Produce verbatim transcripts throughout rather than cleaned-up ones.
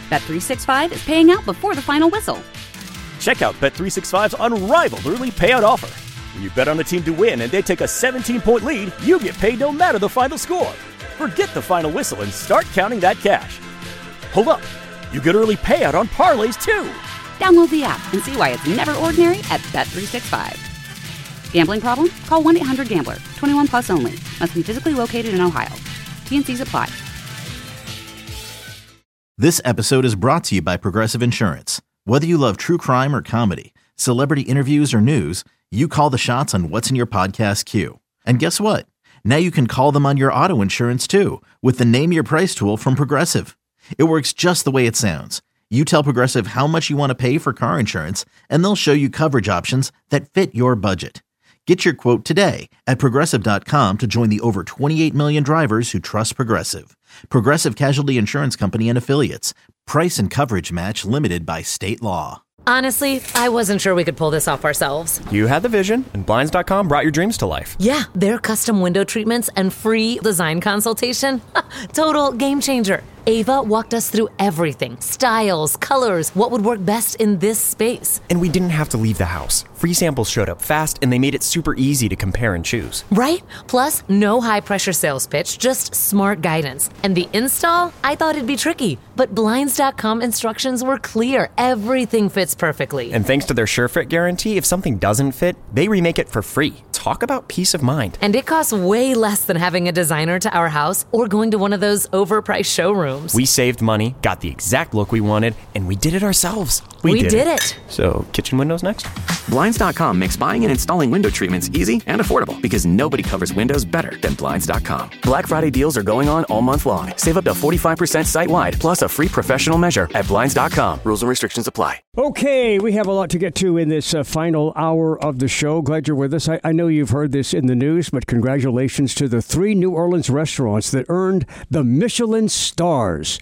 Bet three sixty-five is paying out before the final whistle. Check out Bet three sixty-five's unrivaled early payout offer. When you bet on a team to win and they take a seventeen-point lead, you get paid no matter the final score. Forget the final whistle and start counting that cash. Hold up. You get early payout on parlays, too. Download the app and see why it's never ordinary at Bet three sixty-five. Gambling problem? Call one eight hundred gambler. twenty-one plus only. Must be physically located in Ohio. T and C's apply. This episode is brought to you by Progressive Insurance. Whether you love true crime or comedy, celebrity interviews or news, you call the shots on what's in your podcast queue. And guess what? Now you can call them on your auto insurance too with the Name Your Price tool from Progressive. It works just the way it sounds. You tell Progressive how much you want to pay for car insurance, and they'll show you coverage options that fit your budget. Get your quote today at Progressive dot com to join the over twenty-eight million drivers who trust Progressive. Progressive Casualty Insurance Company and Affiliates. Price and coverage match limited by state law. Honestly, I wasn't sure we could pull this off ourselves. You had the vision, and Blinds dot com brought your dreams to life. Yeah, their custom window treatments and free design consultation. Total game changer. Ava walked us through everything. Styles, colors, what would work best in this space. And we didn't have to leave the house. Free samples showed up fast, and they made it super easy to compare and choose. Right? Plus, no high-pressure sales pitch, just smart guidance. And the install? I thought it'd be tricky. But Blinds dot com instructions were clear. Everything fits perfectly. And thanks to their SureFit guarantee, if something doesn't fit, they remake it for free. Talk about peace of mind. And it costs way less than having a designer to our house or going to one of those overpriced showrooms. We saved money, got the exact look we wanted, and we did it ourselves. We, we did, did it. it. So, kitchen windows next? Blinds dot com makes buying and installing window treatments easy and affordable because nobody covers windows better than Blinds dot com. Black Friday deals are going on all month long. Save up to forty-five percent site-wide, plus a free professional measure at Blinds dot com. Rules and restrictions apply. Okay, we have a lot to get to in this uh, final hour of the show. Glad you're with us. I, I know you've heard this in the news, but congratulations to the three New Orleans restaurants that earned the Michelin stars.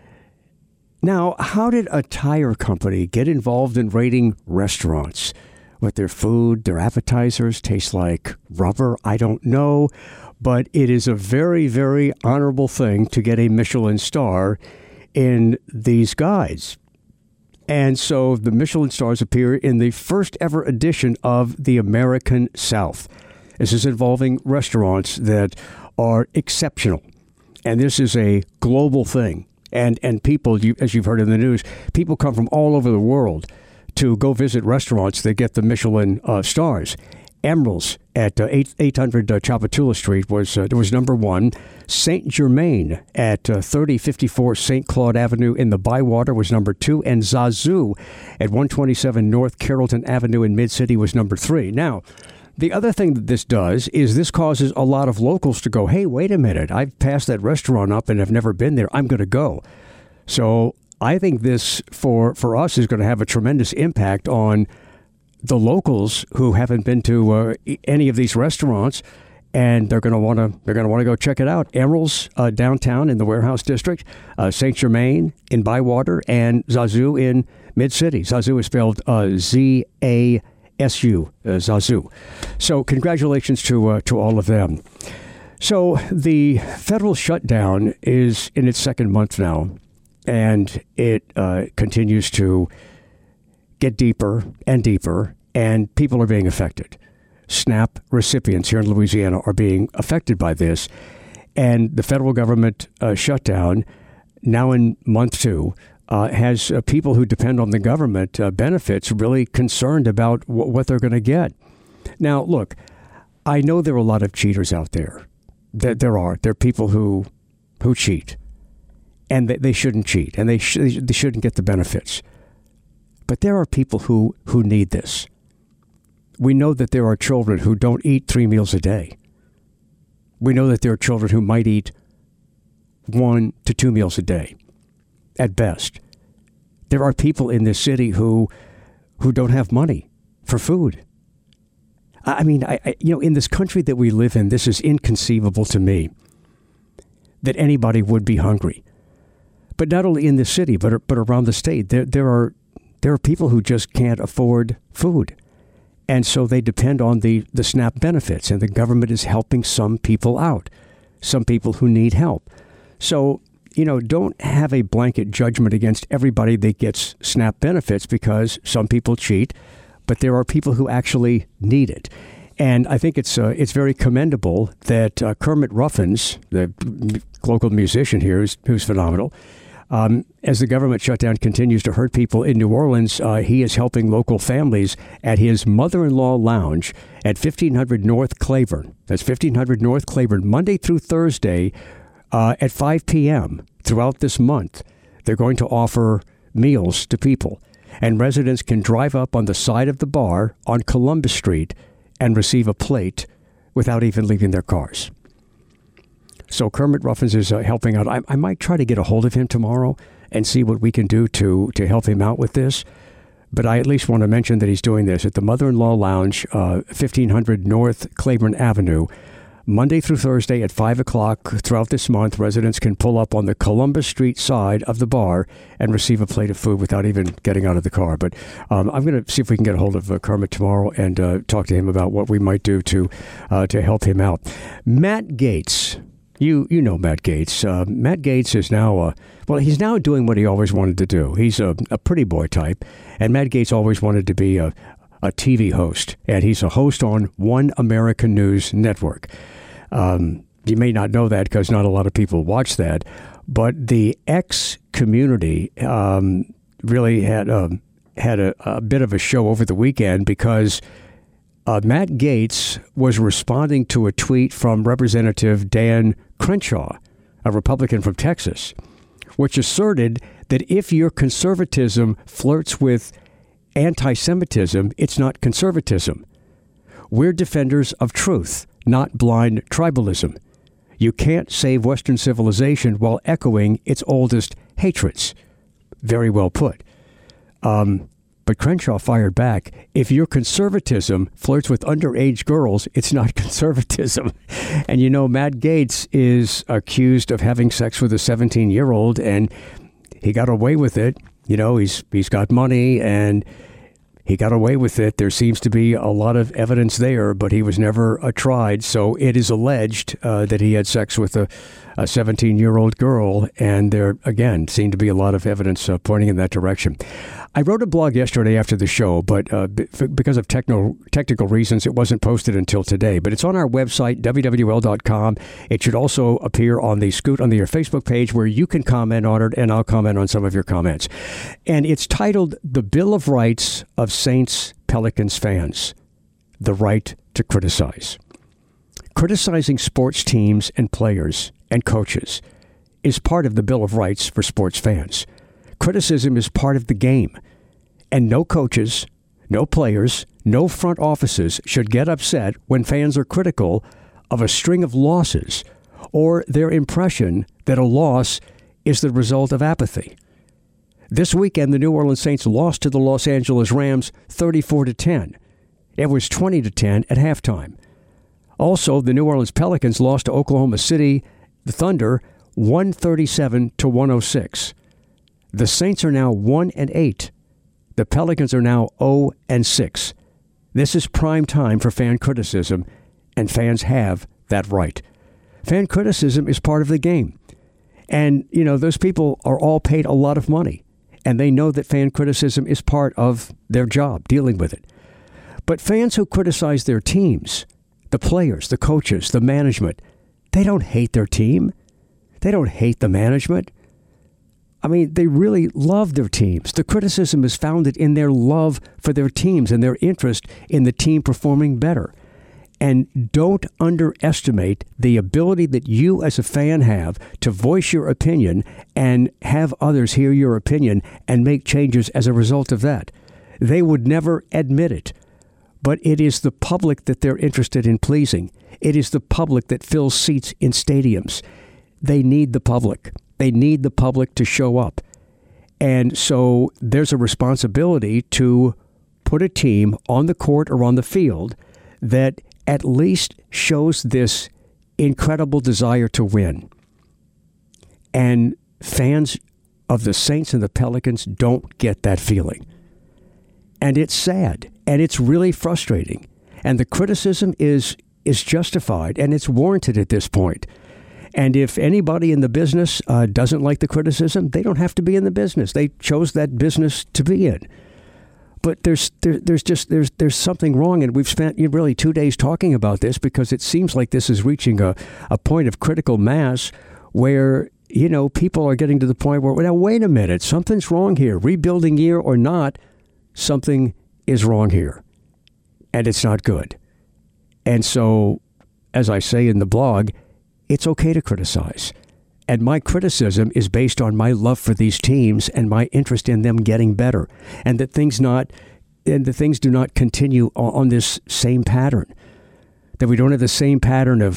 Now, how did a tire company get involved in rating restaurants? What their food, their appetizers taste like rubber? I don't know, but it is a very, very honorable thing to get a Michelin star in these guides. And so the Michelin stars appear in the first ever edition of the American South. This is involving restaurants that are exceptional. And this is a global thing. And and people, you, as you've heard in the news, people come from all over the world to go visit restaurants that get the Michelin uh, stars. Emerald's at uh, eight hundred uh, Chapatula Street was uh, was number one. Saint Germain at uh, thirty fifty-four Saint Claude Avenue in the Bywater was number two. And Zazu at one twenty-seven North Carrollton Avenue in Mid-City was number three. Now, the other thing that this does is this causes a lot of locals to go, hey, wait a minute, I've passed that restaurant up and have never been there. I'm going to go. So I think this, for, for us, is going to have a tremendous impact on the locals who haven't been to uh, any of these restaurants, and they're going to want to they're going to want to go check it out. Emerald's uh, downtown in the Warehouse District, uh, Saint Germain in Bywater, and Zazu in Mid-City. Zazu is spelled uh, Z A S U, uh, Zazu. So congratulations to uh, to all of them. So the federal shutdown is in its second month now, and it uh, continues to get deeper and deeper, and people are being affected. SNAP recipients here in Louisiana are being affected by this, and the federal government uh, shutdown, now in month two, Uh, has uh, people who depend on the government uh, benefits really concerned about w- what they're going to get. Now, look, I know there are a lot of cheaters out there. There, there are. There are people who who cheat, and they, they shouldn't cheat, and they, sh- they shouldn't get the benefits. But there are people who, who need this. We know that there are children who don't eat three meals a day. We know that there are children who might eat one to two meals a day. At best. There are people in this city who who don't have money for food. I mean, I, I, you know, in this country that we live in, this is inconceivable to me that anybody would be hungry. But not only in the city, but but around the state, there there are there are people who just can't afford food, and so they depend on the the SNAP benefits, and the government is helping some people out, some people who need help. So you know, don't have a blanket judgment against everybody that gets SNAP benefits, because some people cheat, but there are people who actually need it. And I think it's uh, it's very commendable that uh, Kermit Ruffins, the local musician here, who's, who's phenomenal, um, as the government shutdown continues to hurt people in New Orleans, uh, he is helping local families at his mother-in-law lounge at fifteen hundred North Claiborne. That's fifteen hundred North Claiborne, Monday through Thursday uh, at five p.m. throughout this month. They're going to offer meals to people, and residents can drive up on the side of the bar on Columbus Street and receive a plate without even leaving their cars. So Kermit Ruffins is uh, helping out. I, I might try to get a hold of him tomorrow and see what we can do to, to help him out with this. But I at least want to mention that he's doing this at the Mother-in-Law Lounge, uh, fifteen hundred North Claiborne Avenue, Monday through Thursday at five o'clock throughout this month. Residents can pull up on the Columbus Street side of the bar and receive a plate of food without even getting out of the car. But um, I'm going to see if we can get a hold of uh, Kermit tomorrow and uh, talk to him about what we might do to uh, to help him out. Matt Gaetz. You you know Matt Gaetz. Uh, Matt Gaetz is now, uh, well, he's now doing what he always wanted to do. He's a, a pretty boy type, and Matt Gaetz always wanted to be a, a T V host, and he's a host on One American News Network. Um, you may not know that because not a lot of people watch that, but the X community um, really had, um, had a, a bit of a show over the weekend because Uh, Matt Gaetz was responding to a tweet from Representative Dan Crenshaw, a Republican from Texas, which asserted that if your conservatism flirts with anti-Semitism, it's not conservatism. We're defenders of truth, not blind tribalism. You can't save Western civilization while echoing its oldest hatreds. Very well put. Um... But Crenshaw fired back. If your conservatism flirts with underage girls, it's not conservatism. And, you know, Matt Gaetz is accused of having sex with a seventeen-year-old, and he got away with it. You know, he's he's got money, and he got away with it. There seems to be a lot of evidence there, but he was never uh, tried. So it is alleged uh, that he had sex with a, a seventeen-year-old girl, and there, again, seemed to be a lot of evidence uh, pointing in that direction. I wrote a blog yesterday after the show, but uh, b- because of techno- technical reasons, it wasn't posted until today. But it's on our website, W W L dot com. It should also appear on the Scoot on the your Facebook page, where you can comment on it, and I'll comment on some of your comments. And it's titled, The Bill of Rights of Saints Pelicans Fans, The Right to Criticize. Criticizing sports teams and players and coaches is part of the Bill of Rights for sports fans. Criticism is part of the game, and no coaches, no players, no front offices should get upset when fans are critical of a string of losses or their impression that a loss is the result of apathy. This weekend, the New Orleans Saints lost to the Los Angeles Rams thirty-four to ten. It was twenty to ten at halftime. Also, the New Orleans Pelicans lost to Oklahoma City, the Thunder, one thirty-seven to one oh six. The Saints are now one and eight. The Pelicans are now oh and six. This is prime time for fan criticism, and fans have that right. Fan criticism is part of the game. And, you know, those people are all paid a lot of money, and they know that fan criticism is part of their job, dealing with it. But fans who criticize their teams, the players, the coaches, the management, they don't hate their team. They don't hate the management. I mean, they really love their teams. The criticism is founded in their love for their teams and their interest in the team performing better. And don't underestimate the ability that you as a fan have to voice your opinion and have others hear your opinion and make changes as a result of that. They would never admit it, but it is the public that they're interested in pleasing. It is the public that fills seats in stadiums. They need the public. They need the public to show up. And so there's a responsibility to put a team on the court or on the field that at least shows this incredible desire to win. And fans of the Saints and the Pelicans don't get that feeling. And it's sad, and it's really frustrating. And the criticism is is justified, and it's warranted at this point. And if anybody in the business uh, doesn't like the criticism, they don't have to be in the business. They chose that business to be in. But there's there, there's just there's there's something wrong, and we've spent really two days talking about this because it seems like this is reaching a, a point of critical mass where, you know, people are getting to the point where, now, wait a minute, something's wrong here. Rebuilding year or not, something is wrong here, and it's not good. And so, as I say in the blog, it's okay to criticize. And my criticism is based on my love for these teams and my interest in them getting better, and that things not and the things do not continue on this same pattern. That we don't have the same pattern of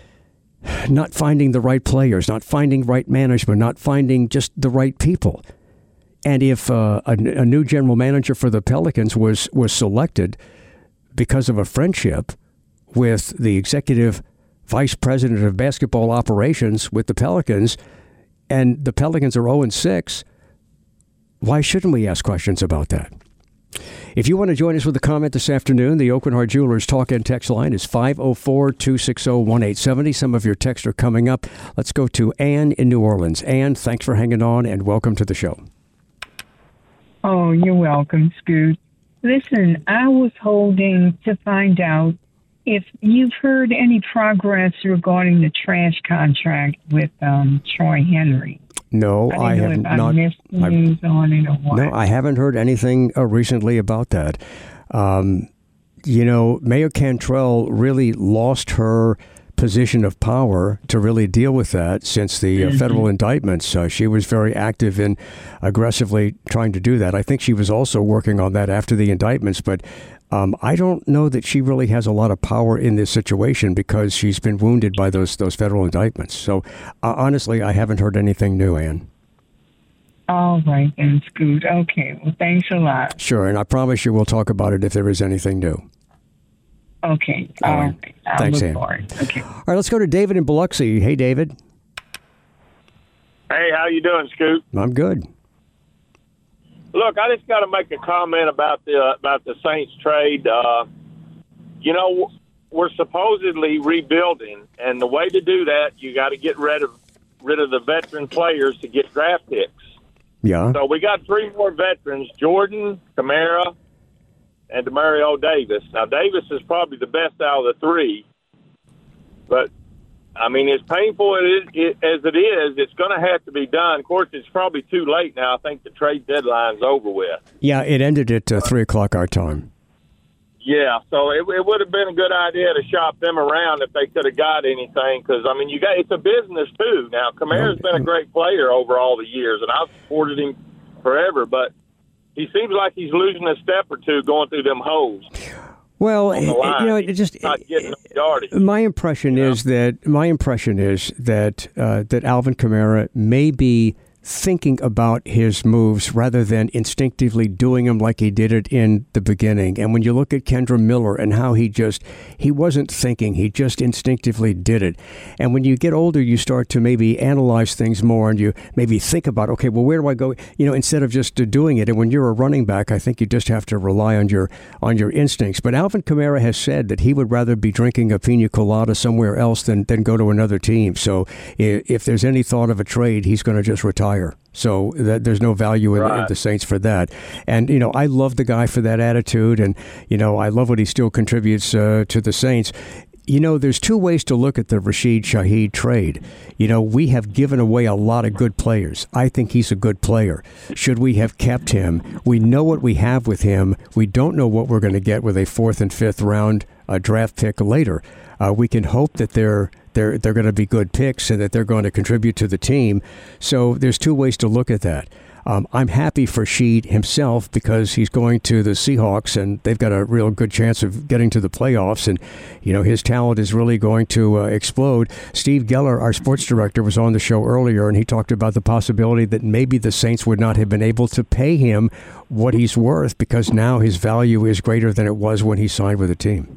not finding the right players, not finding right management, not finding just the right people. And if uh, a, a new general manager for the Pelicans was was selected because of a friendship with the executive vice president of basketball operations with the Pelicans, and the Pelicans are oh and six, why shouldn't we ask questions about that? If you want to join us with a comment this afternoon, the Aucoin Hart Jewelers talk and text line is five oh four, two six oh, one eight seven oh. Some of your texts are coming up. Let's go to Ann in New Orleans. Ann, thanks for hanging on, and welcome to the show. Oh, you're welcome, Scoot. Listen, I was holding to find out if you've heard any progress regarding the trash contract with um, Troy Henry. No, I, I have not. I missed news on it or what. No, I haven't heard anything uh, recently about that. Um, you know, Mayor Cantrell really lost her position of power to really deal with that since the uh, mm-hmm. federal indictments. Uh, she was very active in aggressively trying to do that. I think she was also working on that after the indictments, but Um, I don't know that she really has a lot of power in this situation because she's been wounded by those those federal indictments. So, uh, honestly, I haven't heard anything new, Ann. All right, then, Scoot. Okay, well, thanks a lot. Sure, and I promise you we'll talk about it if there is anything new. Okay. All right. right. I'll Thanks, look Ann. for it. Okay. All right, let's go to David in Biloxi. Hey, David. Hey, how you doing, Scoot? I'm good. Look, I just got to make a comment about the uh, about the Saints trade. Uh, you know, we're supposedly rebuilding, and the way to do that, you got to get rid of rid of the veteran players to get draft picks. Yeah. So we got three more veterans: Jordan, Kamara, and Demario Davis. Now, Davis is probably the best out of the three, but I mean, as painful it is, it, as it is, it's going to have to be done. Of course, it's probably too late now. I think the trade deadline's over with. Yeah, it ended at uh, three o'clock our time. Yeah, so it, it would have been a good idea to shop them around if they could have got anything. Because I mean, you got it's a business too. Now, Kamara's been a great player over all the years, and I've supported him forever. But he seems like he's losing a step or two going through them holes. Well, you know, it just my impression is that my impression is that uh, that Alvin Kamara may be thinking about his moves rather than instinctively doing them like he did it in the beginning. And when you look at Kendra Miller and how he just, he wasn't thinking, he just instinctively did it. And when you get older, you start to maybe analyze things more and you maybe think about, okay, well, where do I go? You know, instead of just doing it. And when you're a running back, I think you just have to rely on your on your instincts. But Alvin Kamara has said that he would rather be drinking a pina colada somewhere else than, than go to another team. So if, if there's any thought of a trade, he's going to just retire. So that there's no value in, right. in the Saints for that. And, you know, I love the guy for that attitude. And, you know, I love what he still contributes uh, to the Saints. You know, there's two ways to look at the Rashid Shaheed trade. You know, we have given away a lot of good players. I think he's a good player. Should we have kept him? We know what we have with him. We don't know what we're going to get with a fourth and fifth round uh, draft pick later. Uh, we can hope that they're they're they're going to be good picks and that they're going to contribute to the team. So there's two ways to look at that. Um, I'm happy for Sheed himself because he's going to the Seahawks and they've got a real good chance of getting to the playoffs. And, you know, his talent is really going to uh, explode. Steve Geller, our sports director, was on the show earlier and he talked about the possibility that maybe the Saints would not have been able to pay him what he's worth because now his value is greater than it was when he signed with the team.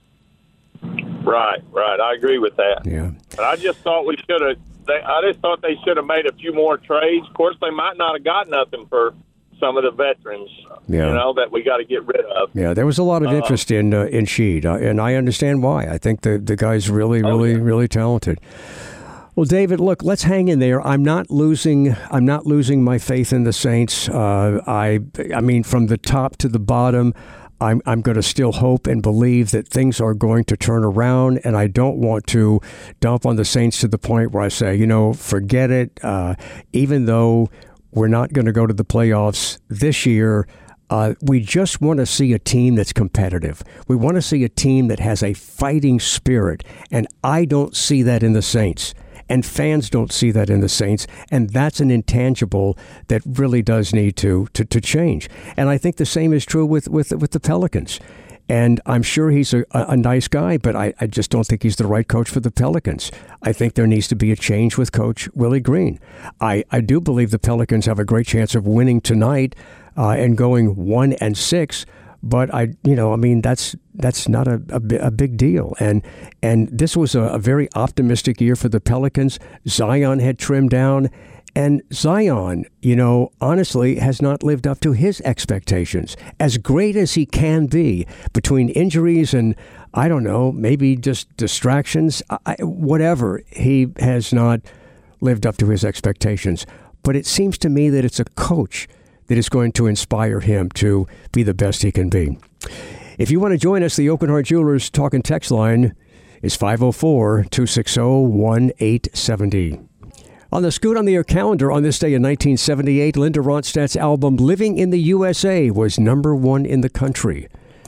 Right, right. I agree with that. Yeah. But I just thought we should have. They, I just thought they should have made a few more trades. Of course, they might not have got nothing for some of the veterans, yeah. you know, that we got to get rid of. Yeah, there was a lot of interest uh, in uh, in Sheed, uh, and I understand why. I think the the guy's really, really, oh, yeah. really talented. Well, David, look, let's hang in there. I'm not losing. I'm not losing my faith in the Saints. Uh, I, I mean, from the top to the bottom, I'm, I'm going to still hope and believe that things are going to turn around. And I don't want to dump on the Saints to the point where I say, you know, forget it. Uh, even though we're not going to go to the playoffs this year, uh, we just want to see a team that's competitive. We want to see a team that has a fighting spirit. And I don't see that in the Saints. And fans don't see that in the Saints, and that's an intangible that really does need to to, to change. And I think the same is true with, with, with the Pelicans. And I'm sure he's a, a nice guy, but I, I just don't think he's the right coach for the Pelicans. I think there needs to be a change with Coach Willie Green. I, I do believe the Pelicans have a great chance of winning tonight uh, and going one and six. But I, you know, I mean, that's that's not a, a, a big deal. And and this was a, a very optimistic year for the Pelicans. Zion had trimmed down, and Zion, you know, honestly, has not lived up to his expectations. As great as he can be, between injuries and, I don't know, maybe just distractions, I, whatever, he has not lived up to his expectations. But it seems to me that it's a coach that is going to inspire him to be the best he can be. If you want to join us, the Open Heart Jewelers Talk and Text line is five oh four, two six oh, one eight seven oh. On the Scoot on the Air calendar, on this day in nineteen seventy-eight, Linda Ronstadt's album Living in the U S A was number one in the country.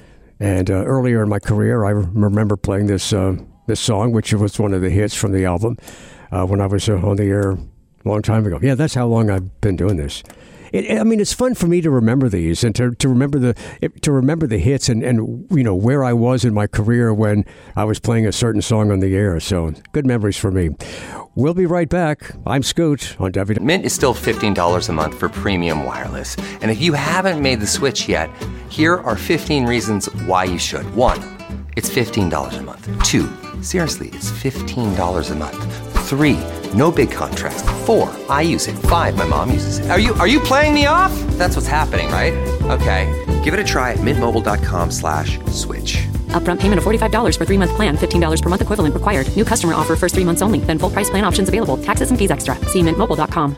And uh, earlier in my career, I remember playing this uh, this song, which was one of the hits from the album, uh, when I was uh, on the air a long time ago. Yeah, that's how long I've been doing this. It, I mean, it's fun for me to remember these and to, to remember the to remember the hits and, and, you know, where I was in my career when I was playing a certain song on the air. So good memories for me. We'll be right back. I'm Scoot on W. Mint is still fifteen dollars a month for premium wireless. And if you haven't made the switch yet, here are fifteen reasons why you should. One, it's fifteen dollars a month. Two, seriously, it's fifteen dollars a month. Three, no big contrast. Four, I use it. Five, my mom uses it. Are you are you playing me off? That's what's happening, right? Okay, give it a try at mintmobile.com slash switch. Upfront payment of forty-five dollars for three-month plan, fifteen dollars per month equivalent required. New customer offer first three months only. Then full price plan options available. Taxes and fees extra. See mint mobile dot com.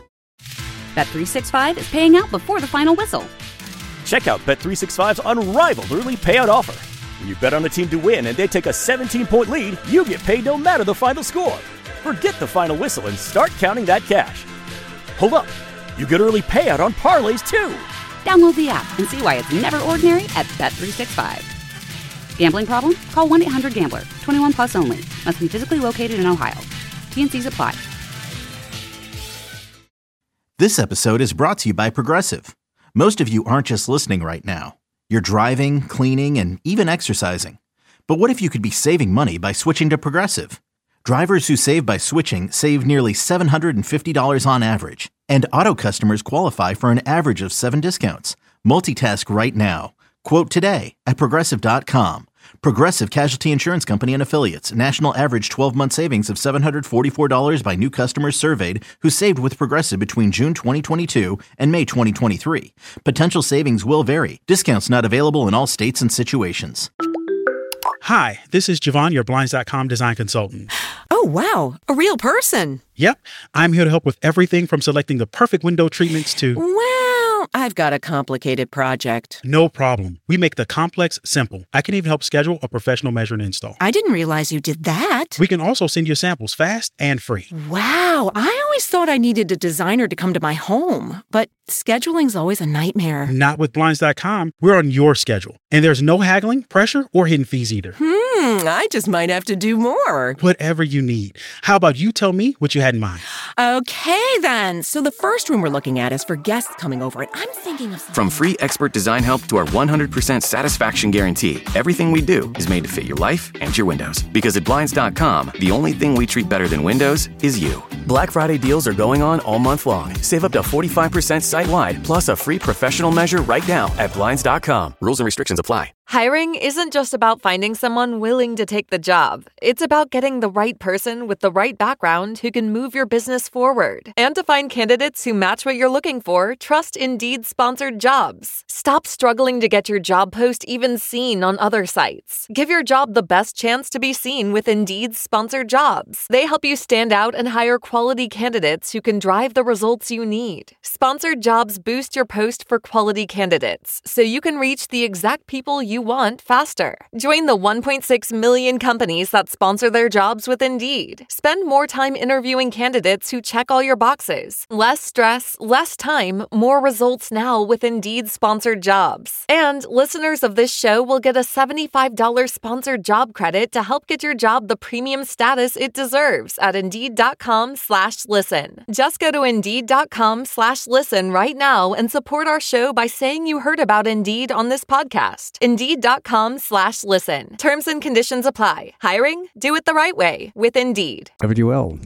Bet three sixty-five is paying out before the final whistle. Check out Bet three sixty-five's unrivaled early payout offer. When you bet on a team to win and they take a seventeen-point lead, you get paid no matter the final score. Forget the final whistle and start counting that cash. Hold up. You get early payout on parlays, too. Download the app and see why it's never ordinary at Bet three sixty-five. Gambling problem? Call one eight hundred gambler. twenty-one plus only. Must be physically located in Ohio. T N Cs apply. This episode is brought to you by Progressive. Most of you aren't just listening right now. You're driving, cleaning, and even exercising. But what if you could be saving money by switching to Progressive? Drivers who save by switching save nearly seven hundred fifty dollars on average. And auto customers qualify for an average of seven discounts. Multitask right now. Quote today at Progressive dot com. Progressive Casualty Insurance Company and Affiliates. National average twelve-month savings of seven hundred forty-four dollars by new customers surveyed who saved with Progressive between June twenty twenty-two and May twenty twenty-three. Potential savings will vary. Discounts not available in all states and situations. Hi, this is Javon, your Blinds dot com design consultant. Oh, wow. A real person. Yep. I'm here to help with everything from selecting the perfect window treatments to... Well, I've got a complicated project. No problem. We make the complex simple. I can even help schedule a professional measure and install. I didn't realize you did that. We can also send you samples fast and free. Wow. I always thought I needed a designer to come to my home, but scheduling's always a nightmare. Not with Blinds dot com. We're on your schedule. And there's no haggling, pressure, or hidden fees either. Hmm, I just might have to do more. Whatever you need. How about you tell me what you had in mind? Okay, then. So the first room we're looking at is for guests coming over, and I'm thinking of... From free expert design help to our one hundred percent satisfaction guarantee, everything we do is made to fit your life and your windows. Because at Blinds dot com, the only thing we treat better than windows is you. Black Friday deals are going on all month long. Save up to forty-five percent site-wide, plus a free professional measure right now at Blinds dot com. Rules and restrictions apply. Hiring isn't just about finding someone willing to take the job. It's about getting the right person with the right background who can move your business forward. And to find candidates who match what you're looking for, trust Indeed-sponsored jobs. Stop struggling to get your job post even seen on other sites. Give your job the best chance to be seen with Indeed-sponsored jobs. They help you stand out and hire quality candidates who can drive the results you need. Sponsored jobs boost your post for quality candidates, so you can reach the exact people you want faster. Join the one point six million companies that sponsor their jobs with Indeed. Spend more time interviewing candidates who check all your boxes. Less stress, less time, more results now with Indeed-sponsored jobs. And listeners of this show will get a seventy-five dollars sponsored job credit to help get your job the premium status it deserves at Indeed.com slash listen. Just go to Indeed.com slash listen right now and support our show by saying you heard about Indeed on this podcast. Indeed.com slash listen. Terms and conditions apply. Hiring? Do it the right way with Indeed. W L.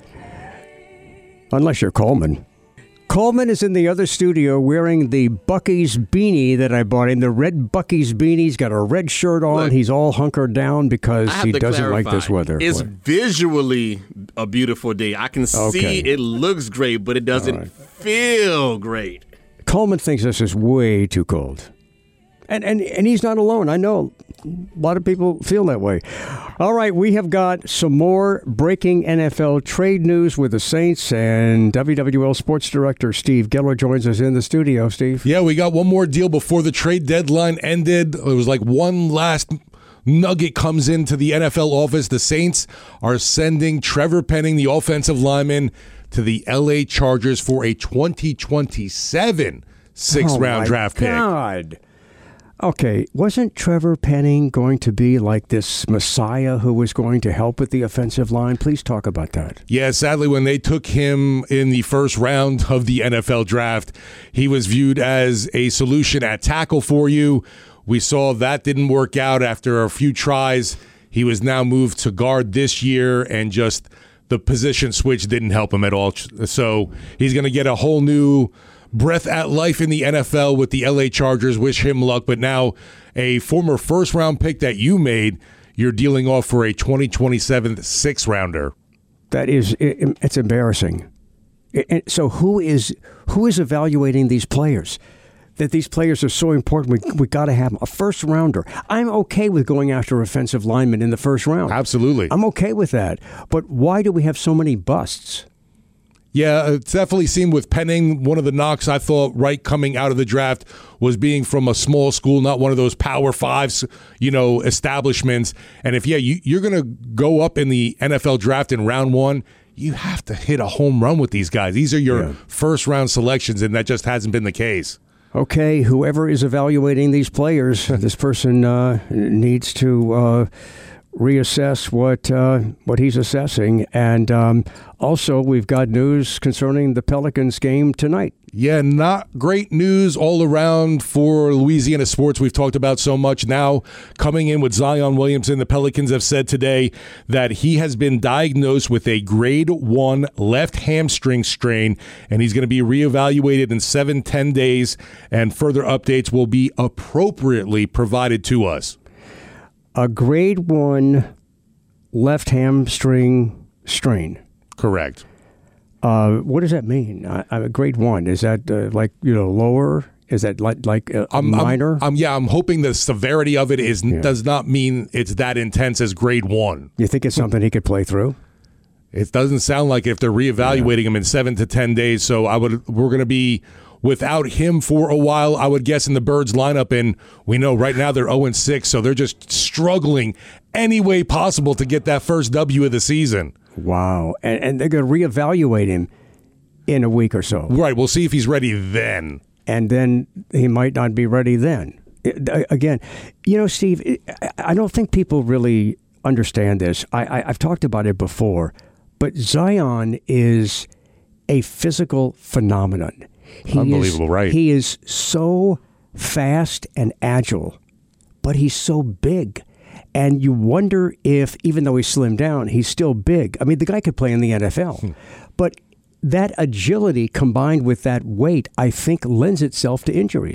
Unless you're Coleman. Coleman is in the other studio wearing the Buc-ee's beanie that I bought him. The red Buc-ee's beanie. He's got a red shirt on. Look, he's all hunkered down because he doesn't clarify. like this weather. It's what? visually a beautiful day. I can see Okay. it looks great, but it doesn't right. feel great. Coleman thinks this is way too cold. And, and and he's not alone. I know a lot of people feel that way. All right, we have got some more breaking N F L trade news with the Saints, and W W L Sports Director Steve Geller joins us in the studio. Steve? Yeah, we got one more deal before the trade deadline ended. It was like one last nugget comes into the N F L office. The Saints are sending Trevor Penning, the offensive lineman, to the L A Chargers for a twenty twenty-seven sixth-round oh draft pick. God. Okay, wasn't Trevor Penning going to be like this messiah who was going to help with the offensive line? Please talk about that. Yeah, sadly, when they took him in the first round of the N F L draft, he was viewed as a solution at tackle for you. We saw that didn't work out after a few tries. He was now moved to guard this year, and just the position switch didn't help him at all. So he's going to get a whole new breath at life in the N F L with the L A Chargers. Wish him luck. But now a former first-round pick that you made, you're dealing off for a twenty twenty-seven sixth-rounder. That is, it's embarrassing. So who is who is evaluating these players? That these players are so important, we we got to have them. A first-rounder. I'm okay with going after offensive linemen in the first round. Absolutely. I'm okay with that. But why do we have so many busts? Yeah, it definitely seemed with Penning, one of the knocks I thought right coming out of the draft was being from a small school, not one of those Power Fives, you know, establishments. And if, yeah, you, you're going to go up in the N F L draft in round one, you have to hit a home run with these guys. These are your yeah. first-round selections, and that just hasn't been the case. Okay, whoever is evaluating these players, this person uh, needs to uh, reassess what uh, what he's assessing. And um, also, we've got news concerning the Pelicans game tonight. Yeah, not great news all around for Louisiana sports. We've talked about so much. Now coming in with Zion Williamson, the Pelicans have said today that he has been diagnosed with a grade one left hamstring strain, and he's going to be reevaluated in seven, ten days, and further updates will be appropriately provided to us. A grade one left hamstring strain. Correct. Uh, what does that mean? Uh, uh, grade one, is that uh, like, you know, lower? Is that like like a I'm, minor? I'm, I'm, yeah, I'm hoping the severity of it is yeah. does not mean it's that intense as grade one. You think it's something he could play through? It doesn't sound like if they're reevaluating yeah. him in seven to ten days. So I would we're going to be without him for a while, I would guess, in the Birds lineup. And we know right now they're oh and six, so they're just struggling any way possible to get that first W of the season. Wow. And, and they're going to reevaluate him in a week or so. Right. We'll see if he's ready then. And then he might not be ready then. It, again, you know, Steve, it, I don't think people really understand this. I, I, I've talked about it before, but Zion is a physical phenomenon. He Unbelievable, is, right? He is so fast and agile, but he's so big. And you wonder if, even though he's slimmed down, he's still big. I mean, the guy could play in the N F L. Hmm. But that agility combined with that weight, I think, lends itself to injuries.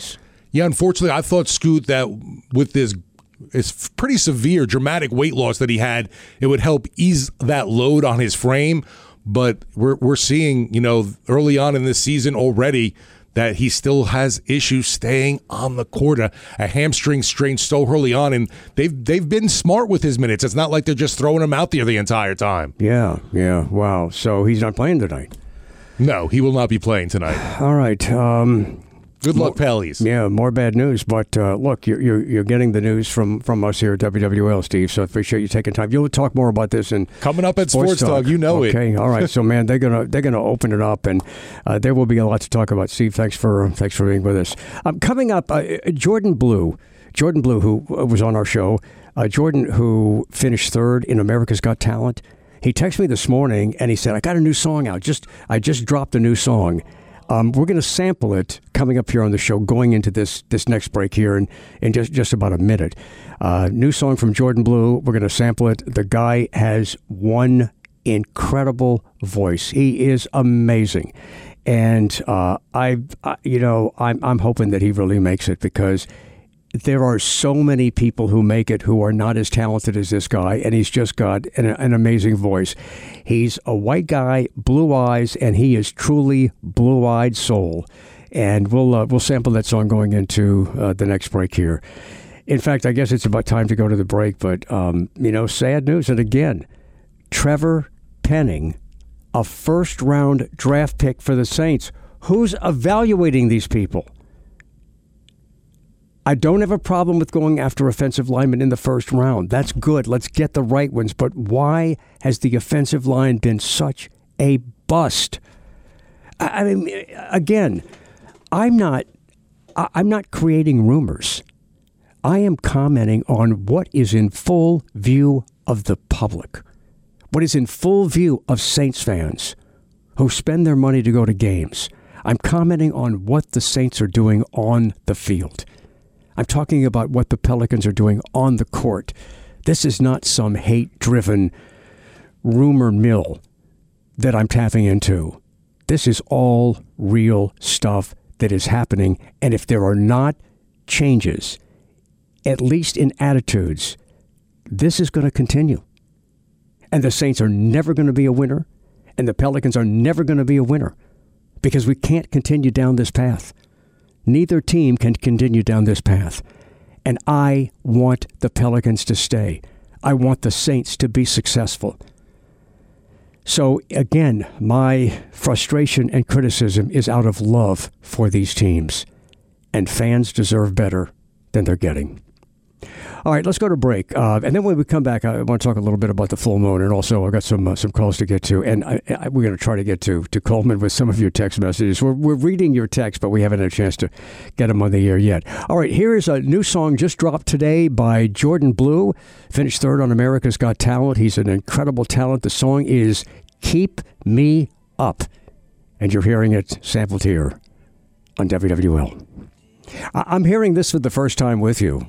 Yeah, unfortunately, I thought, Scoot, that with this it's pretty severe, dramatic weight loss that he had, it would help ease that load on his frame. But we're we're seeing, you know, early on in this season already that he still has issues staying on the court. A, a hamstring strain so early on, and they've they've been smart with his minutes. It's not like they're just throwing him out there the entire time. Yeah, yeah, wow. So he's not playing tonight? No, he will not be playing tonight. All right. Um, Good luck, Pellies. Yeah, more bad news. But uh, look, you're, you're you're getting the news from, from us here at W W L, Steve. So I appreciate you taking time. You'll talk more about this in coming up at Sports, Sports Talk. Talk. You know okay. it. Okay. All right. So man, they're gonna they're gonna open it up, and uh, there will be a lot to talk about. Steve, thanks for thanks for being with us. Um, coming up, uh, Jordan Blue, Jordan Blue, who was on our show, uh, Jordan, who finished third in America's Got Talent. He texted me this morning and he said, "I got a new song out. Just I just dropped a new song." Um, we're going to sample it coming up here on the show, going into this this next break here in, in just, just about a minute. Uh, new song from Jordan Blue. We're going to sample it. The guy has one incredible voice. He is amazing. And uh, I, I, you know, I'm I'm hoping that he really makes it, because there are so many people who make it who are not as talented as this guy, and he's just got an, an amazing voice. He's a white guy, blue eyes, and he is truly blue-eyed soul. And we'll uh, we'll sample that song going into uh, the next break here. In fact, I guess it's about time to go to the break, but, um, you know, sad news. And again, Trevor Penning, a first-round draft pick for the Saints. Who's evaluating these people? I don't have a problem with going after offensive linemen in the first round. That's good. Let's get the right ones. But why has the offensive line been such a bust? I mean, again, I'm not I'm not creating rumors. I am commenting on what is in full view of the public, what is in full view of Saints fans who spend their money to go to games. I'm commenting on what the Saints are doing on the field. I'm talking about what the Pelicans are doing on the court. This is not some hate-driven rumor mill that I'm tapping into. This is all real stuff that is happening. And if there are not changes, at least in attitudes, this is going to continue. And the Saints are never going to be a winner, and the Pelicans are never going to be a winner, because we can't continue down this path. Neither team can continue down this path. And I want the Pelicans to stay. I want the Saints to be successful. So, again, my frustration and criticism is out of love for these teams. And fans deserve better than they're getting. All right, let's go to break. Uh, and then when we come back, I want to talk a little bit about the full moon. And also, I've got some uh, some calls to get to. And I, I, we're going to try to get to, to Coleman with some of your text messages. We're, we're reading your text, but we haven't had a chance to get them on the air yet. All right, here is a new song just dropped today by Jordan Blue. Finished third on America's Got Talent. He's an incredible talent. The song is Keep Me Up. And you're hearing it sampled here on W W L. I- I'm hearing this for the first time with you.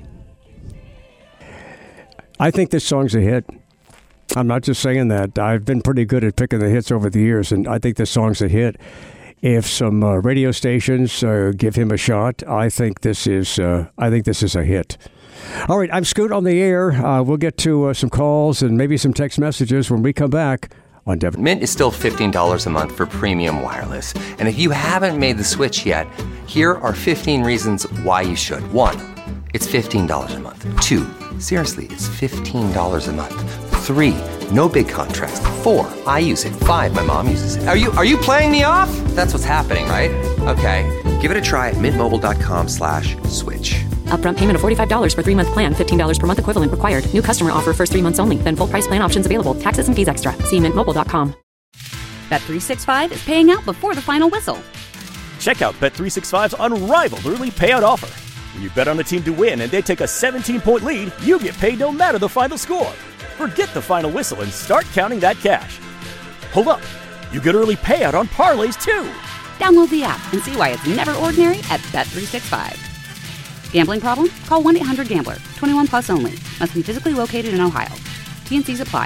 I think this song's a hit. I'm not just saying that. I've been pretty good at picking the hits over the years, and I think this song's a hit. If some uh, radio stations uh, give him a shot, I think this is uh, I think this is a hit. All right, I'm Scoot on the air. Uh, we'll get to uh, some calls and maybe some text messages when we come back on Devin. Mint is still fifteen dollars a month for premium wireless. And if you haven't made the switch yet, here are fifteen reasons why you should. One, it's fifteen dollars a month. Two, seriously, it's fifteen dollars a month. Three, no big contrast. Four, I use it. Five, my mom uses it. Are you are you playing me off? That's what's happening, right? Okay, give it a try at mintmobile.com slash switch. Upfront payment of forty-five dollars for three-month plan, fifteen dollars per month equivalent required. New customer offer first three months only. Then full price plan options available. Taxes and fees extra. See mint mobile dot com. Bet three sixty-five is paying out before the final whistle. Check out Bet three sixty-five's unrivaled early payout offer. When you bet on a team to win and they take a seventeen-point lead, you get paid no matter the final score. Forget the final whistle and start counting that cash. Hold up. You get early payout on parlays, too. Download the app and see why it's never ordinary at Bet three sixty-five. Gambling problem? Call one eight hundred gambler. twenty-one plus only. Must be physically located in Ohio. T and C's apply.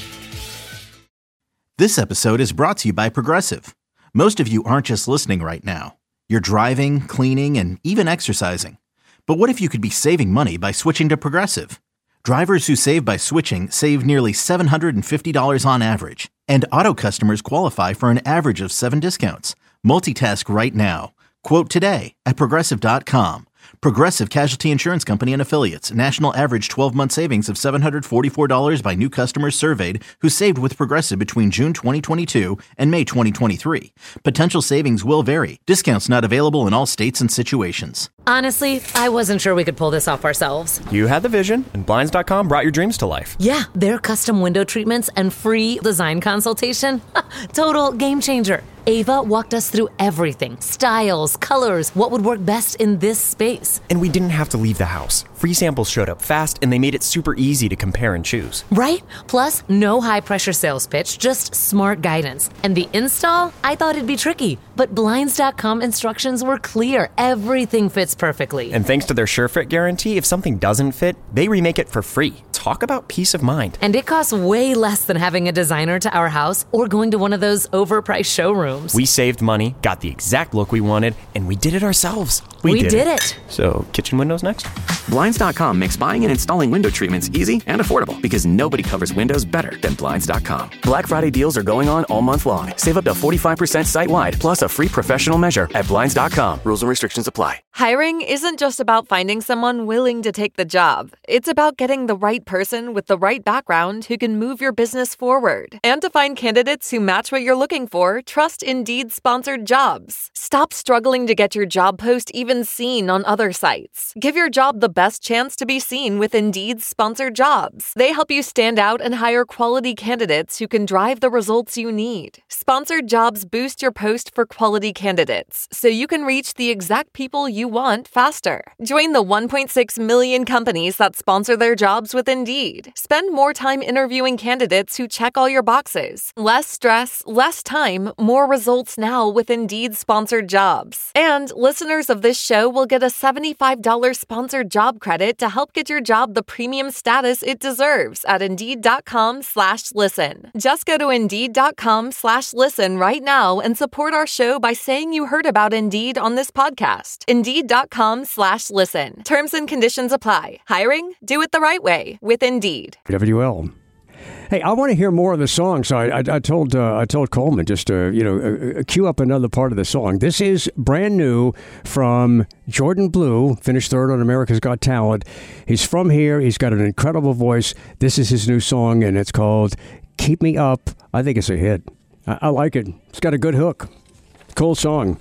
This episode is brought to you by Progressive. Most of you aren't just listening right now. You're driving, cleaning, and even exercising. But what if you could be saving money by switching to Progressive? Drivers who save by switching save nearly seven hundred fifty dollars on average. And auto customers qualify for an average of seven discounts. Multitask right now. Quote today at Progressive dot com. Progressive Casualty Insurance Company and Affiliates. National average twelve-month savings of seven hundred forty-four dollars by new customers surveyed who saved with Progressive between June twenty twenty-two and May twenty twenty-three. Potential savings will vary. Discounts not available in all states and situations. Honestly, I wasn't sure we could pull this off ourselves. You had the vision, and Blinds dot com brought your dreams to life. Yeah, their custom window treatments and free design consultation. Total game changer. Ava walked us through everything. Styles, colors, what would work best in this space. And we didn't have to leave the house. Free samples showed up fast, and they made it super easy to compare and choose. Right? Plus, no high-pressure sales pitch, just smart guidance. And the install? I thought it'd be tricky, but Blinds dot com instructions were clear. Everything fits perfectly. And thanks to their SureFit guarantee, if something doesn't fit, they remake it for free. Talk about peace of mind. And it costs way less than having a designer to our house or going to one of those overpriced showrooms. We saved money, got the exact look we wanted, and we did it ourselves. We, we did, did it. it. So, kitchen windows next? Blinds dot com makes buying and installing window treatments easy and affordable because nobody covers windows better than Blinds dot com. Black Friday deals are going on all month long. Save up to forty-five percent site-wide, plus a free professional measure at Blinds dot com. Rules and restrictions apply. Hiring isn't just about finding someone willing to take the job. It's about getting the right person with the right background who can move your business forward. And to find candidates who match what you're looking for, trust Indeed sponsored jobs. Stop struggling to get your job post even seen on other sites. Give your job the best chance to be seen with Indeed sponsored jobs. They help you stand out and hire quality candidates who can drive the results you need. Sponsored jobs boost your post for quality candidates, so you can reach the exact people you want faster. Join the one point six million companies that sponsor their jobs with Indeed. Spend more time interviewing candidates who check all your boxes. Less stress, less time, more results now with Indeed sponsored jobs. And listeners of this show will get a seventy-five dollars sponsored job credit to help get your job the premium status it deserves at Indeed.com slash listen. Just go to Indeed.com slash listen right now and support our show by saying you heard about Indeed on this podcast. Indeed.com slash listen. Terms and conditions apply. Hiring? Do it the right way with Indeed. W L. Hey, I want to hear more of the song, so I, I, I told uh, I told Coleman just to you know uh, cue up another part of the song. This is brand new from Jordan Blue, finished third on America's Got Talent. He's from here. He's got an incredible voice. This is his new song, and it's called "Keep Me Up." I think it's a hit. I, I like it. It's got a good hook. Cool song.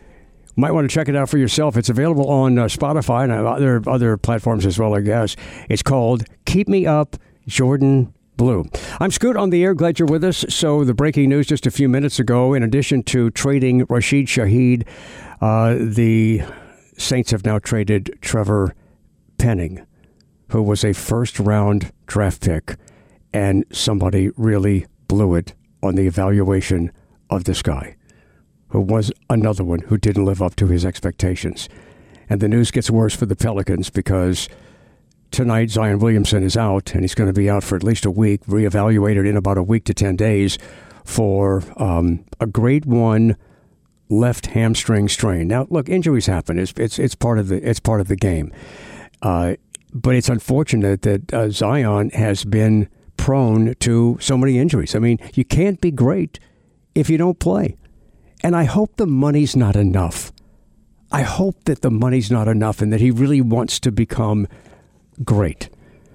Might want to check it out for yourself. It's available on uh, Spotify and other other platforms as well, I guess. It's called "Keep Me Up," Jordan Blue. I'm Scoot on the air. Glad you're with us. So the breaking news just a few minutes ago, in addition to trading Rashid Shaheed, uh, the Saints have now traded Trevor Penning, who was a first-round draft pick, and somebody really blew it on the evaluation of this guy, who was another one who didn't live up to his expectations. And the news gets worse for the Pelicans because tonight, Zion Williamson is out, and he's going to be out for at least a week, reevaluated in about a week to ten days for um, a grade one left hamstring strain. Now, look, injuries happen. It's it's it's part of the it's part of the game. Uh, but it's unfortunate that uh, Zion has been prone to so many injuries. I mean, you can't be great if you don't play. And I hope the money's not enough. I hope that the money's not enough and that he really wants to become great.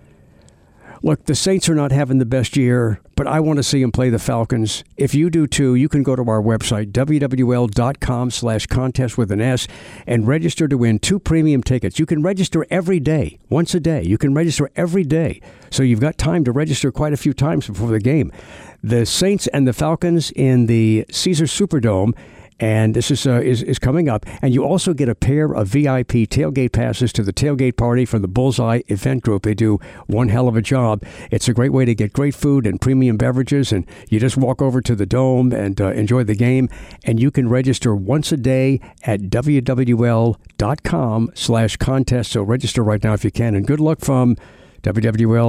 Look, the Saints are not having the best year, but I want to see him play the Falcons. If you do too, you can go to our website, W W L dot com slash contest with an S, and register to win two premium tickets. You can register every day, once a day. You can register every day. So you've got time to register quite a few times before the game. The Saints and the Falcons in the Caesars Superdome. And this is, uh, is is coming up. And you also get a pair of V I P tailgate passes to the tailgate party from the Bullseye Event Group. They do one hell of a job. It's a great way to get great food and premium beverages. And you just walk over to the Dome and uh, enjoy the game. And you can register once a day at W W L dot com slash contest. So register right now if you can. And good luck from W W L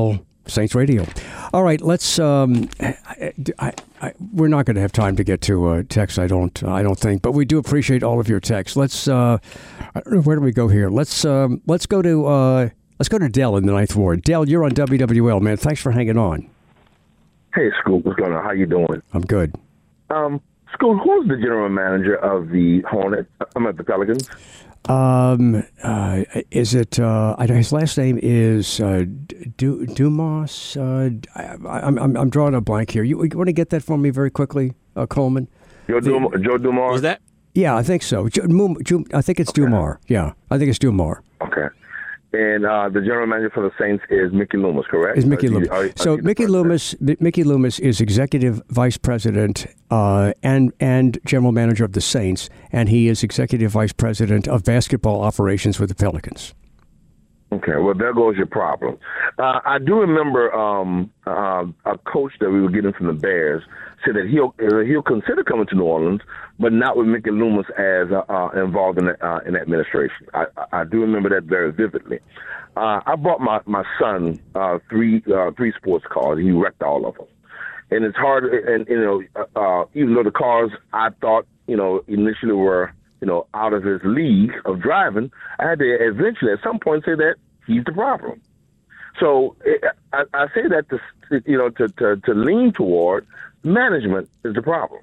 Saints Radio. All right, let's. Um, I, I, I, we're not going to have time to get to uh, texts. I don't. I don't think, but we do appreciate all of your texts. Let's. Uh, I don't know, where do we go here? Let's. Um, let's go to. Uh, let's go to Dell in the Ninth Ward. Dell, you're on W W L, man. Thanks for hanging on. Hey, Scoop. What's going on? How you doing? I'm good. Um, Scoop, who's the general manager of the Hornets? I'm at the Pelicans. Um, uh, is it, uh, I know his last name is, uh, du- Dumas, uh, I, I'm, I'm, I'm drawing a blank here. You, you want to get that for me very quickly, uh, Coleman? Joe, the, Dum- Joe Dumars? Was that? Yeah, I think so. Ju- Mum- Ju- I think it's okay. Dumar. Yeah, I think it's Dumar. Okay. And uh, the general manager for the Saints is Mickey Loomis, correct? Is Mickey are Loomis. You, are, are so Mickey Loomis, Mickey Loomis is executive vice president uh, and and general manager of the Saints, and he is executive vice president of basketball operations with the Pelicans. Okay, well, there goes your problem. Uh, I do remember um, uh, a coach that we were getting from the Bears said that he'll uh, he'll consider coming to New Orleans, but not with Mickey Loomis as uh, uh, involved in uh, in administration. I, I do remember that very vividly. Uh, I bought my my son uh, three uh, three sports cars. He wrecked all of them, and it's hard. And you know, uh, even though the cars I thought you know initially were you know out of his league of driving, I had to eventually at some point say that he's the problem. So I, I say that to you know to, to, to lean toward management is the problem.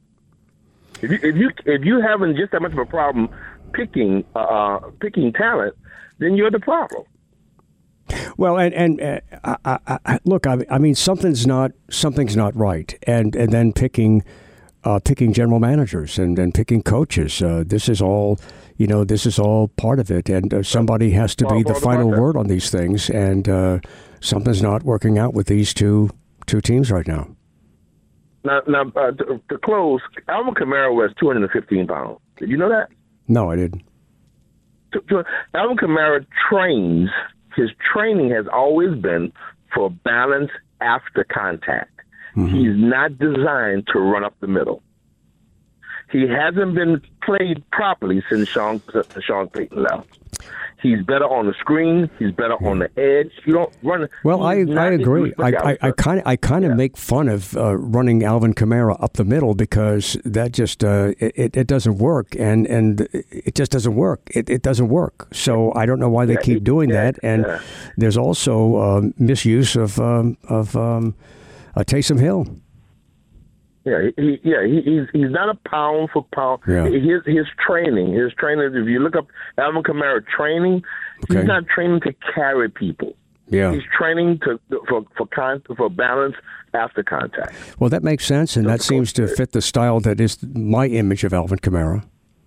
If you if you if you having just that much of a problem picking uh, picking talent, then you're the problem. Well, and and uh, I, I, I, look, I, I mean something's not something's not right, and and then picking uh, picking general managers and, and picking coaches. Uh, this is all. You know, this is all part of it, and uh, somebody has to be the final word on these things, and uh, something's not working out with these two two teams right now. Now, now uh, to, to close, Alvin Kamara was two hundred fifteen pounds. Did you know that? No, I didn't. To, to, Alvin Kamara trains, his training has always been for balance after contact. Mm-hmm. He's not designed to run up the middle. He hasn't been played properly since Sean Sean Payton left. He's better on the screen. He's better on the edge. You don't run. Well, I, I agree. I I kind of I kind of yeah. make fun of uh, running Alvin Kamara up the middle because that just uh, it it doesn't work, and and it just doesn't work. It it doesn't work. So I don't know why they yeah, keep doing yeah, that. And yeah. there's also uh, misuse of um, of um, uh, Taysom Hill. Yeah, he, yeah, he, he's he's not a pound for pound. Yeah. His his training, his training. If you look up Alvin Kamara training, okay. he's not training to carry people. Yeah, he's training to for for con, for balance after contact. Well, that makes sense, and that seems to fit the style that is my image of Alvin Kamara.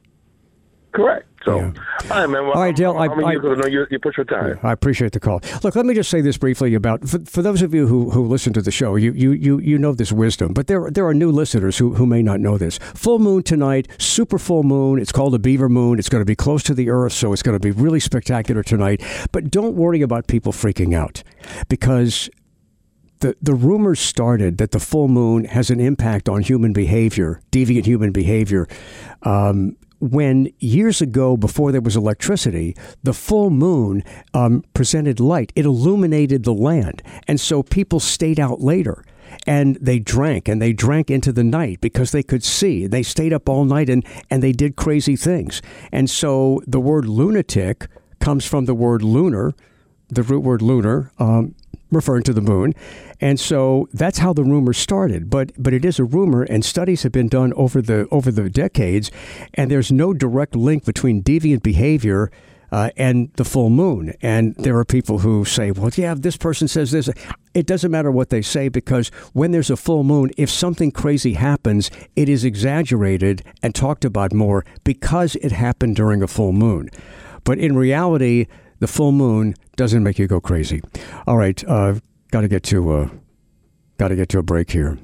Correct. So, yeah. all right, man. Well, all right, Dale. I, I, I, you, know, you, you push your time. I appreciate the call. Look, let me just say this briefly about for, for those of you who, who listen to the show. You, you you you know this wisdom, but there there are new listeners who, who may not know this. Full moon tonight, super full moon. It's called a beaver moon. It's going to be close to the Earth, so it's going to be really spectacular tonight. But don't worry about people freaking out, because the the rumors started that the full moon has an impact on human behavior, deviant human behavior. Um, When years ago, before there was electricity, the full moon um, presented light. It illuminated the land. And so people stayed out later and they drank and they drank into the night because they could see. They stayed up all night and, and they did crazy things. And so the word lunatic comes from the word lunar, the root word lunar, um, referring to the moon. And so that's how the rumor started. But but it is a rumor, and studies have been done over the over the decades, and there's no direct link between deviant behavior uh, and the full moon. And there are people who say, well, yeah, this person says this. It doesn't matter what they say, because when there's a full moon, if something crazy happens, it is exaggerated and talked about more because it happened during a full moon. But in reality, the full moon doesn't make you go crazy. All right, uh, got to get to uh, got to get to a break here.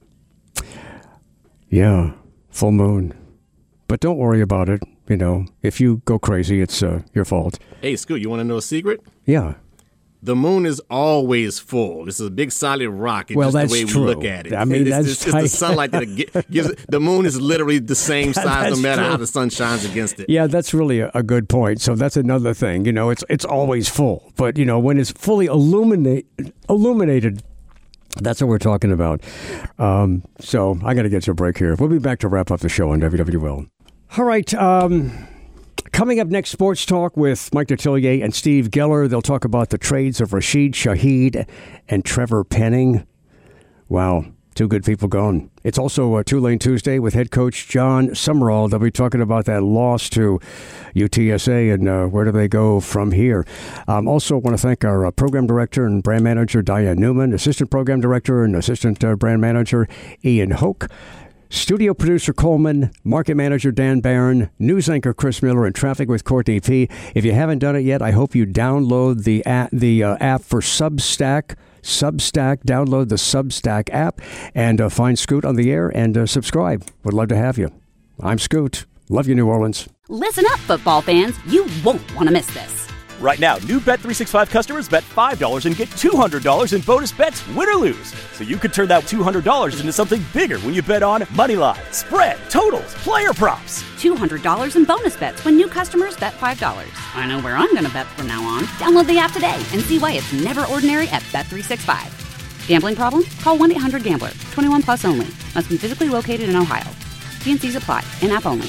Yeah, full moon, but don't worry about it. You know, if you go crazy, it's uh, your fault. Hey, Scoot, you want to know a secret? Yeah. The moon is always full. This is a big solid rock. It's well, just that's the way true. we look at it. I mean, it's, that's it's, it's the sunlight that it gives it. The moon is literally the same size no matter true. how the sun shines against it. Yeah, that's really a, a good point. So that's another thing. You know, it's it's always full. But, you know, when it's fully illuminate, illuminated, that's what we're talking about. Um, so I got to get you a break here. We'll be back to wrap up the show on W W L. All right. Um, coming up next, Sports Talk with Mike Detillier and Steve Geller. They'll talk about the trades of Rashid Shaheed and Trevor Penning. Wow. Two good people gone. It's also a Two-Lane Tuesday with head coach John Summerall. They'll be talking about that loss to U T S A and uh, where do they go from here. Um, also want to thank our uh, program director and brand manager, Diane Newman, assistant program director and assistant uh, brand manager, Ian Hoke, studio producer Coleman, market manager Dan Barron, news anchor Chris Miller, and traffic with Courtney P. If you haven't done it yet, I hope you download the app, the uh, app for Substack. Substack, download the Substack app and uh, find Scoot on the air and uh, subscribe. Would love to have you. I'm Scoot. Love you, New Orleans. Listen up, football fans. You won't want to miss this. Right now, new Bet three sixty-five customers bet five dollars and get two hundred dollars in bonus bets, win or lose. So you could turn that two hundred dollars into something bigger when you bet on money line, spread, totals, player props. two hundred dollars in bonus bets when new customers bet five dollars. I know where I'm going to bet from now on. Download the app today and see why it's never ordinary at Bet three sixty-five. Gambling problem? Call one eight hundred gambler. twenty-one plus only. Must be physically located in Ohio. T and C's apply. In-app only.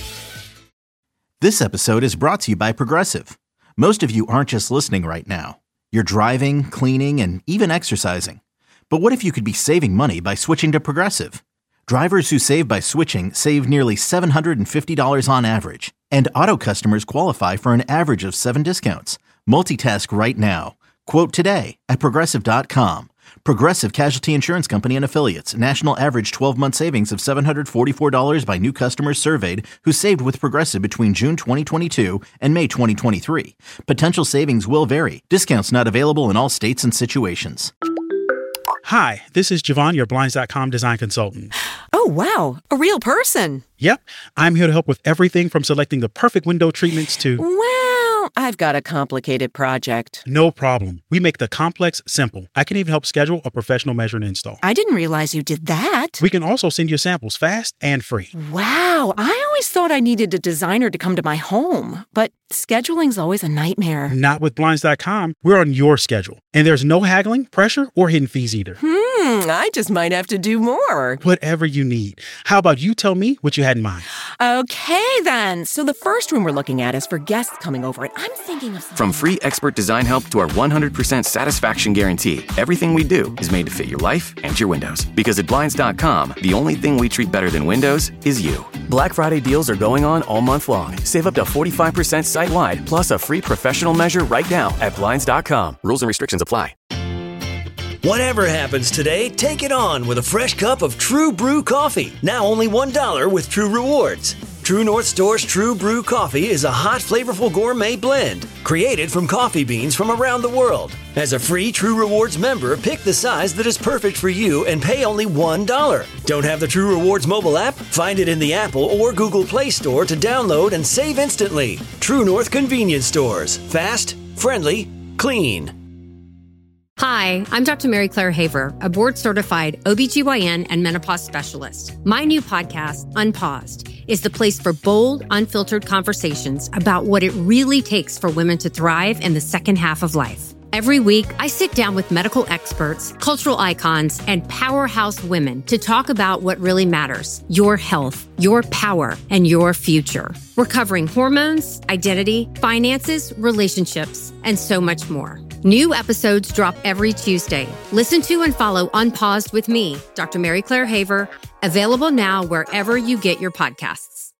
This episode is brought to you by Progressive. Most of you aren't just listening right now. You're driving, cleaning, and even exercising. But what if you could be saving money by switching to Progressive? Drivers who save by switching save nearly seven hundred fifty dollars on average. And auto customers qualify for an average of seven discounts. Multitask right now. Quote today at Progressive dot com. Progressive Casualty Insurance Company and Affiliates. National average twelve-month savings of seven hundred forty-four dollars by new customers surveyed who saved with Progressive between June twenty twenty-two and May twenty twenty-three. Potential savings will vary. Discounts not available in all states and situations. Hi, this is Javon, your Blinds dot com design consultant. Oh, wow. A real person. Yep. I'm here to help with everything from selecting the perfect window treatments to... Well, I've got a complicated project. No problem. We make the complex simple. I can even help schedule a professional measure and install. I didn't realize you did that. We can also send you samples fast and free. Wow. I always thought I needed a designer to come to my home, but scheduling's always a nightmare. Not with Blinds dot com. We're on your schedule. And there's no haggling, pressure, or hidden fees either. Hmm, I just might have to do more. Whatever you need. How about you tell me what you had in mind? Okay, then. So the first room we're looking at is for guests coming over, and I'm thinking of something. From free expert design help to our one hundred percent satisfaction guarantee, everything we do is made to fit your life and your windows. Because at Blinds dot com, the only thing we treat better than windows is you. Black Friday deals are going on all month long. Save up to forty-five percent site-wide, plus a free professional measure right now at Blinds dot com. Rules and restrictions apply. Whatever happens today, take it on with a fresh cup of True Brew coffee. Now only one dollar with True Rewards. True North Store's True Brew coffee is a hot, flavorful gourmet blend created from coffee beans from around the world. As a free True Rewards member, pick the size that is perfect for you and pay only one dollar. Don't have the True Rewards mobile app? Find it in the Apple or Google Play Store to download and save instantly. True North Convenience Stores. Fast, friendly, clean. Hi, I'm Doctor Mary Claire Haver, a board-certified O B G Y N and menopause specialist. My new podcast, Unpaused, is the place for bold, unfiltered conversations about what it really takes for women to thrive in the second half of life. Every week, I sit down with medical experts, cultural icons, and powerhouse women to talk about what really matters: your health, your power, and your future. We're covering hormones, identity, finances, relationships, and so much more. New episodes drop every Tuesday. Listen to and follow Unpaused with me, Doctor Mary Claire Haver, available now wherever you get your podcasts.